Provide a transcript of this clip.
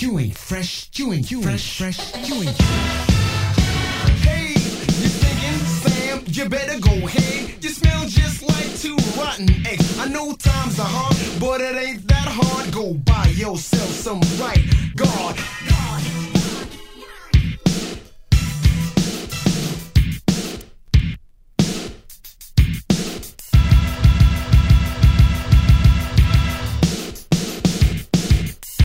You ain't fresh, you ain't fresh, you ain't. Hey, you thinking, Sam, you better go ahead. You smell just like two rotten eggs. I know times are hard, but it ain't that hard. Go buy yourself some right guard.